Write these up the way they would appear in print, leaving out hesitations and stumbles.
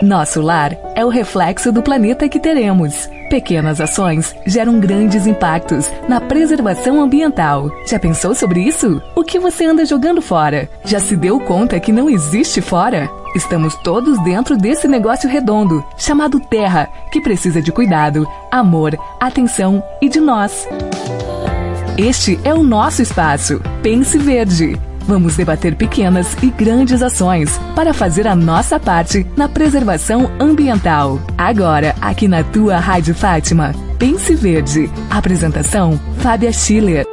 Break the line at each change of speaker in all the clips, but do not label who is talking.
Nosso lar é o reflexo do planeta que teremos. Pequenas ações geram grandes impactos na preservação ambiental. Já pensou sobre isso? O que você anda jogando fora? Já se deu conta que não existe fora? Estamos todos dentro desse negócio redondo, chamado Terra, que precisa de cuidado, amor, atenção e de nós. Este é o nosso espaço. Pense Verde. Vamos debater pequenas e grandes ações para fazer a nossa parte na preservação ambiental. Agora, aqui na tua Rádio Fátima, Pense Verde. Apresentação, Fábia Schiller.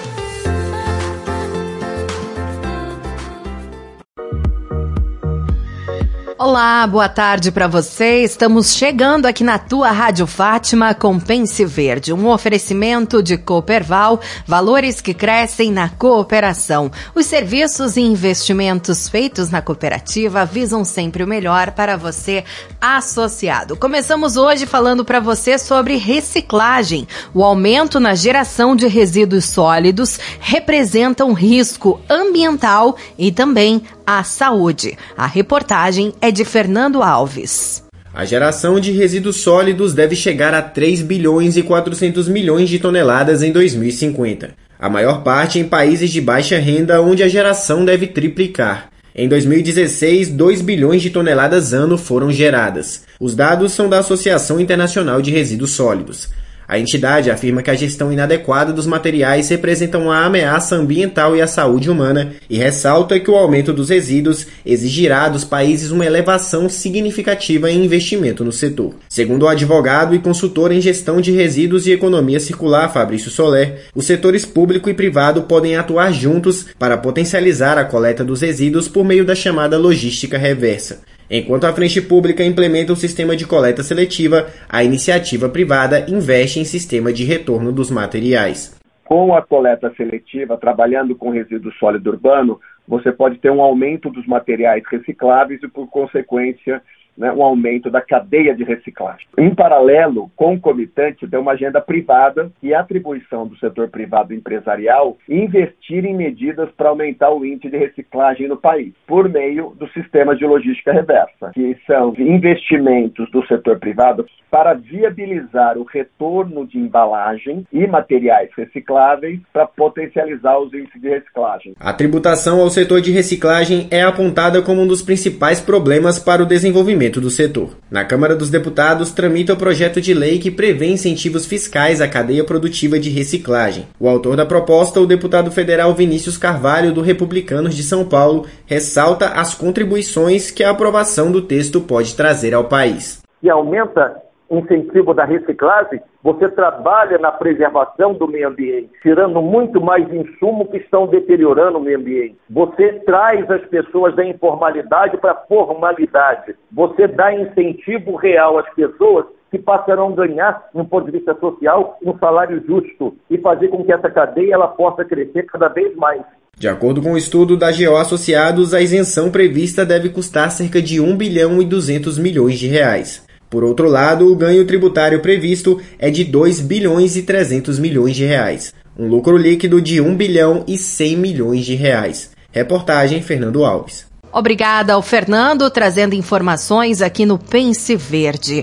Olá, boa tarde para você. Estamos chegando aqui na tua Rádio Fátima com Pense Verde, um oferecimento de Cooperval, valores que crescem na cooperação. Os serviços e investimentos feitos na cooperativa visam sempre o melhor para você, associado. Começamos hoje falando para você sobre reciclagem. O aumento na geração de resíduos sólidos representa um risco ambiental e também à saúde. A reportagem é de Fernando Alves.
A geração de resíduos sólidos deve chegar a 3 bilhões e 400 milhões de toneladas em 2050. A maior parte em países de baixa renda, onde a geração deve triplicar. Em 2016, 2 bilhões de toneladas ano foram geradas. Os dados são da Associação Internacional de Resíduos Sólidos. A entidade afirma que a gestão inadequada dos materiais representa uma ameaça ambiental e à saúde humana e ressalta que o aumento dos resíduos exigirá dos países uma elevação significativa em investimento no setor. Segundo o advogado e consultor em gestão de resíduos e economia circular, Fabrício Soler, os setores público e privado podem atuar juntos para potencializar a coleta dos resíduos por meio da chamada logística reversa. Enquanto a frente pública implementa o sistema de coleta seletiva, a iniciativa privada investe em sistema de retorno dos materiais.
Com a coleta seletiva, trabalhando com resíduo sólido urbano, você pode ter um aumento dos materiais recicláveis e, por consequência, um aumento da cadeia de reciclagem. Em paralelo, concomitante, tem uma agenda privada e a atribuição do setor privado empresarial investir em medidas para aumentar o índice de reciclagem no país, por meio dos sistemas de logística reversa, que são investimentos do setor privado para viabilizar o retorno de embalagem e materiais recicláveis para potencializar os índices de reciclagem.
A tributação ao setor de reciclagem é apontada como um dos principais problemas para o desenvolvimento do setor. Na Câmara dos Deputados, tramita o projeto de lei que prevê incentivos fiscais à cadeia produtiva de reciclagem. O autor da proposta, o deputado federal Vinícius Carvalho, do Republicanos de São Paulo, ressalta as contribuições que a aprovação do texto pode trazer ao país.
E aumenta o incentivo da reciclagem, você trabalha na preservação do meio ambiente, tirando muito mais insumos que estão deteriorando o meio ambiente. Você traz as pessoas da informalidade para a formalidade. Você dá incentivo real às pessoas que passarão a ganhar, no ponto de vista social, um salário justo e fazer com que essa cadeia ela possa crescer cada vez mais.
De acordo com o estudo da GO Associados, a isenção prevista deve custar cerca de 1 bilhão e 200 milhões de reais. Por outro lado, o ganho tributário previsto é de 2 bilhões e 300 milhões de reais. Um lucro líquido de 1 bilhão e 100 milhões de reais. Reportagem Fernando Alves.
Obrigada ao Fernando, trazendo informações aqui no Pense Verde.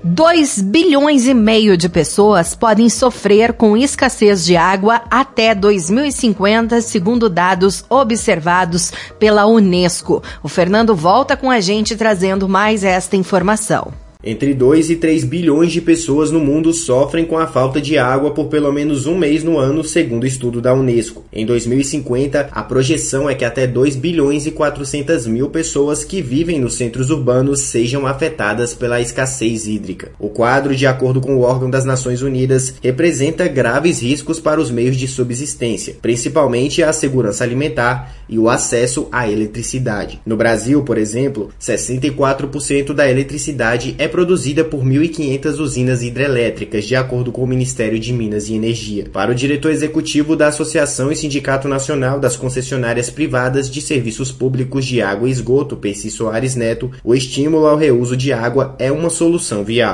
2 bilhões e meio de pessoas podem sofrer com escassez de água até 2050, segundo dados observados pela Unesco. O Fernando volta com a gente trazendo mais esta informação.
Entre 2 e 3 bilhões de pessoas no mundo sofrem com a falta de água por pelo menos um mês no ano, segundo o estudo da Unesco. Em 2050, a projeção é que até 2 bilhões e 400 mil pessoas que vivem nos centros urbanos sejam afetadas pela escassez hídrica. O quadro, de acordo com o órgão das Nações Unidas, representa graves riscos para os meios de subsistência, principalmente a segurança alimentar e o acesso à eletricidade. No Brasil, por exemplo, 64% da eletricidade é produzida por 1.500 usinas hidrelétricas, de acordo com o Ministério de Minas e Energia. Para o diretor executivo da Associação e Sindicato Nacional das Concessionárias Privadas de Serviços Públicos de Água e Esgoto, Percy Soares Neto, o estímulo ao reuso de água é uma solução viável.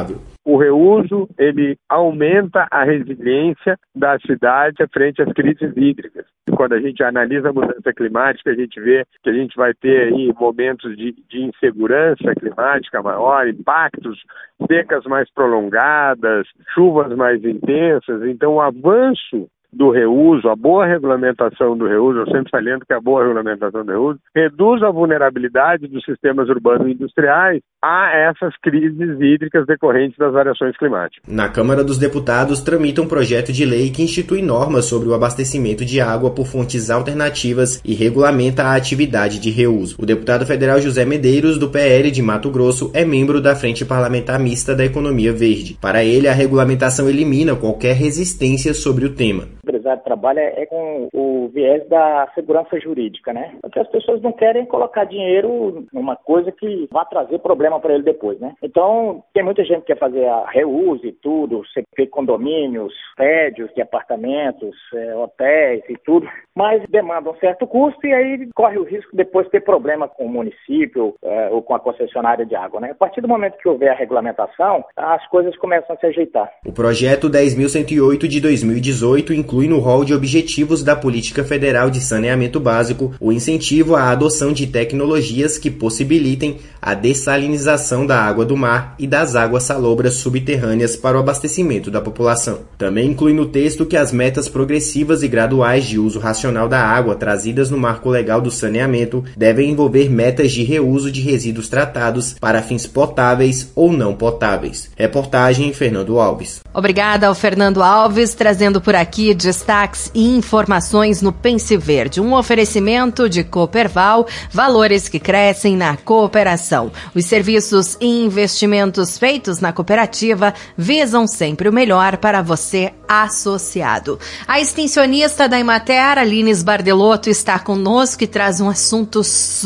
O reuso, ele aumenta a resiliência da cidade frente às crises hídricas. Quando a gente analisa a mudança climática, a gente vê que a gente vai ter aí momentos de insegurança climática maior, impactos, secas mais prolongadas, chuvas mais intensas. Então, o avanço do reuso, a boa regulamentação do reuso, eu sempre saliento que a boa regulamentação do reuso reduz a vulnerabilidade dos sistemas urbanos e industriais a essas crises hídricas decorrentes das variações climáticas.
Na Câmara dos Deputados tramita um projeto de lei que institui normas sobre o abastecimento de água por fontes alternativas e regulamenta a atividade de reuso. O deputado federal José Medeiros, do PL de Mato Grosso, é membro da Frente Parlamentar Mista da Economia Verde. Para ele, a regulamentação elimina qualquer resistência sobre o tema.
O empresário trabalha com o viés da segurança jurídica, né? Porque as pessoas não querem colocar dinheiro numa coisa que vai trazer problema para ele depois, né? Então, tem muita gente que quer fazer a reuso e tudo, CP condomínios, prédios de apartamentos, hotéis e tudo, mas demanda um certo custo e aí corre o risco de depois ter problema com o município ou com a concessionária de água, né? A partir do momento que houver a regulamentação, as coisas começam a se ajeitar.
O projeto 10.108 de 2018 inclui no rol de objetivos da Política Federal de Saneamento Básico o incentivo à adoção de tecnologias que possibilitem a dessalinização da água do mar e das águas salobras subterrâneas para o abastecimento da população. Também inclui no texto que as metas progressivas e graduais de uso racional da água trazidas no marco legal do saneamento devem envolver metas de reuso de resíduos tratados para fins potáveis ou não potáveis. Reportagem Fernando Alves.
Obrigada ao Fernando Alves, trazendo por aqui destaques e informações no Pense Verde, um oferecimento de Cooperval, valores que crescem na cooperação. Os serviços e investimentos feitos na cooperativa visam sempre o melhor para você, associado. A extensionista da Emater, Aline Sbardelotto, está conosco e traz um assunto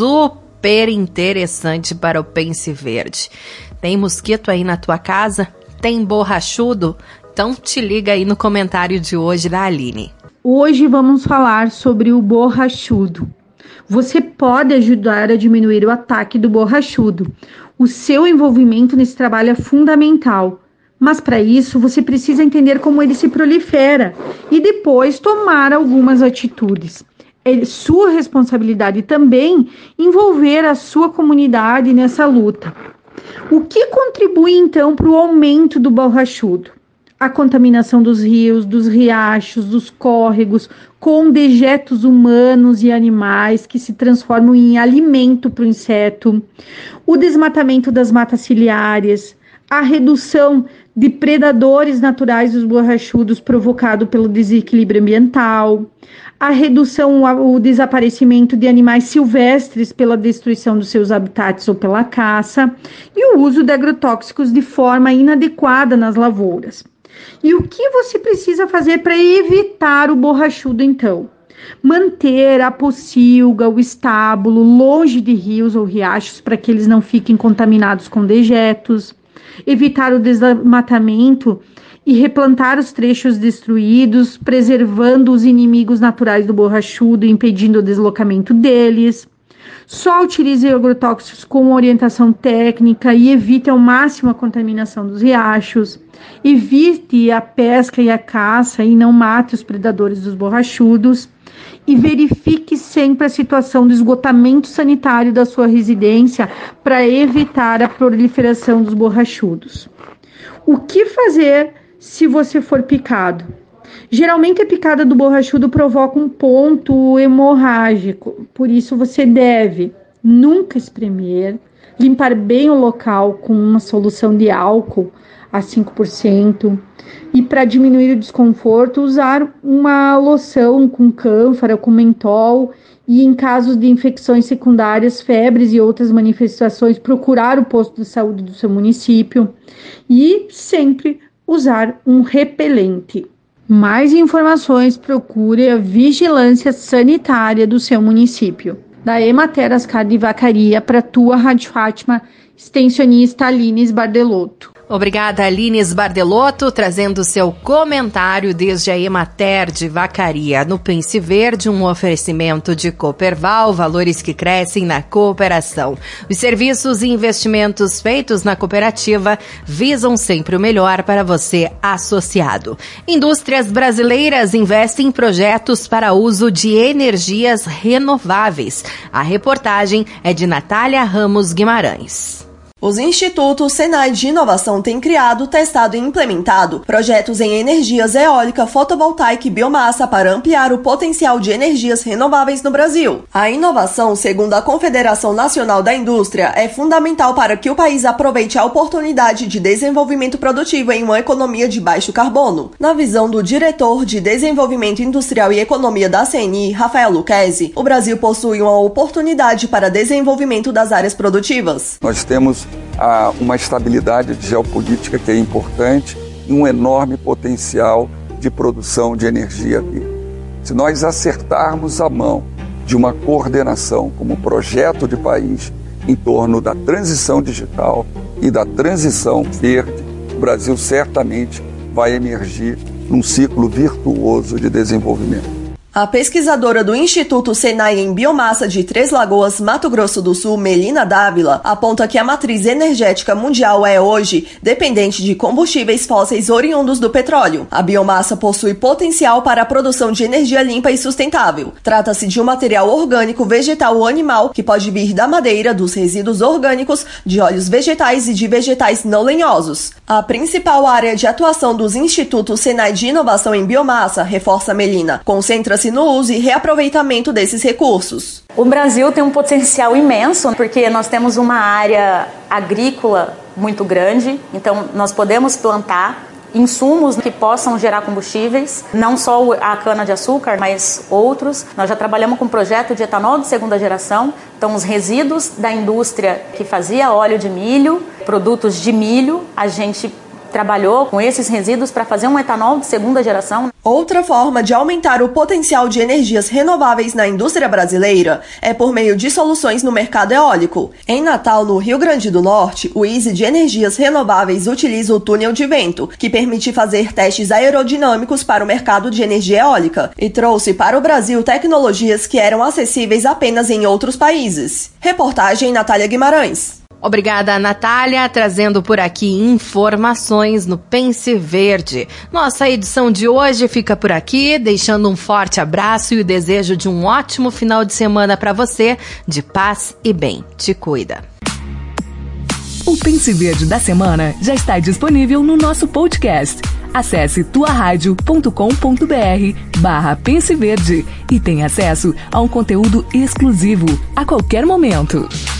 super interessante para o Pense Verde. Tem mosquito aí na tua casa? Tem borrachudo? Então te liga aí no comentário de hoje da Aline.
Hoje vamos falar sobre o borrachudo. Você pode ajudar a diminuir o ataque do borrachudo. O seu envolvimento nesse trabalho é fundamental. Mas para isso você precisa entender como ele se prolifera e depois tomar algumas atitudes. É sua responsabilidade também envolver a sua comunidade nessa luta. O que contribui então para o aumento do borrachudo? A contaminação dos rios, dos riachos, dos córregos, com dejetos humanos e animais que se transformam em alimento para o inseto, o desmatamento das matas ciliares, a redução de predadores naturais dos borrachudos provocado pelo desequilíbrio ambiental, a redução, o desaparecimento de animais silvestres pela destruição dos seus habitats ou pela caça, e o uso de agrotóxicos de forma inadequada nas lavouras. E o que você precisa fazer para evitar o borrachudo, então? Manter a pocilga, o estábulo, longe de rios ou riachos para que eles não fiquem contaminados com dejetos. Evitar o desmatamento e replantar os trechos destruídos, preservando os inimigos naturais do borrachudo e impedindo o deslocamento deles. Só utilize agrotóxicos com orientação técnica e evite ao máximo a contaminação dos riachos. Evite a pesca e a caça e não mate os predadores dos borrachudos. E verifique sempre a situação do esgotamento sanitário da sua residência para evitar a proliferação dos borrachudos. O que fazer se você for picado? Geralmente a picada do borrachudo provoca um ponto hemorrágico, por isso você deve nunca espremer, limpar bem o local com uma solução de álcool a 5%, e para diminuir o desconforto, usar uma loção com cânfora, com mentol, e em casos de infecções secundárias, febres e outras manifestações, procurar o posto de saúde do seu município e sempre usar um repelente. Mais informações, procure a vigilância sanitária do seu município. Da Emater Ascar de Vacaria para a tua Rádio Fátima, Extensionista Aline Bardelotto.
Obrigada, Aline Bardelotto, trazendo seu comentário desde a Emater de Vacaria. No Pense Verde, um oferecimento de Cooperval, valores que crescem na cooperação. Os serviços e investimentos feitos na cooperativa visam sempre o melhor para você, associado. Indústrias brasileiras investem em projetos para uso de energias renováveis. A reportagem é de Natália Ramos Guimarães.
Os institutos Senai de Inovação têm criado, testado e implementado projetos em energias eólica, fotovoltaica e biomassa para ampliar o potencial de energias renováveis no Brasil. A inovação, segundo a Confederação Nacional da Indústria, é fundamental para que o país aproveite a oportunidade de desenvolvimento produtivo em uma economia de baixo carbono. Na visão do diretor de Desenvolvimento Industrial e Economia da CNI, Rafael Lucchesi, o Brasil possui uma oportunidade para desenvolvimento das áreas produtivas.
Nós temos uma estabilidade geopolítica que é importante e um enorme potencial de produção de energia verde. Se nós acertarmos a mão de uma coordenação como projeto de país em torno da transição digital e da transição verde, o Brasil certamente vai emergir num ciclo virtuoso de desenvolvimento.
A pesquisadora do Instituto Senai em Biomassa de Três Lagoas, Mato Grosso do Sul, Melina Dávila, aponta que a matriz energética mundial é hoje dependente de combustíveis fósseis oriundos do petróleo. A biomassa possui potencial para a produção de energia limpa e sustentável. Trata-se de um material orgânico, vegetal ou animal que pode vir da madeira, dos resíduos orgânicos, de óleos vegetais e de vegetais não lenhosos. A principal área de atuação dos Institutos Senai de Inovação em Biomassa, reforça Melina, concentra-se no uso e reaproveitamento desses recursos.
O Brasil tem um potencial imenso, porque nós temos uma área agrícola muito grande, então nós podemos plantar insumos que possam gerar combustíveis, não só a cana-de-açúcar, mas outros. Nós já trabalhamos com um projeto de etanol de segunda geração, então os resíduos da indústria que fazia óleo de milho, produtos de milho, a gente trabalhou com esses resíduos para fazer um etanol de segunda geração.
Outra forma de aumentar o potencial de energias renováveis na indústria brasileira é por meio de soluções no mercado eólico. Em Natal, no Rio Grande do Norte, o Easy de Energias Renováveis utiliza o túnel de vento, que permite fazer testes aerodinâmicos para o mercado de energia eólica, e trouxe para o Brasil tecnologias que eram acessíveis apenas em outros países. Reportagem Natália Guimarães.
Obrigada, Natália, trazendo por aqui informações no Pense Verde. Nossa edição de hoje fica por aqui, deixando um forte abraço e o desejo de um ótimo final de semana para você, de paz e bem. Te cuida.
O Pense Verde da semana já está disponível no nosso podcast. Acesse tuaradio.com.br/Pense Verde e tenha acesso a um conteúdo exclusivo a qualquer momento.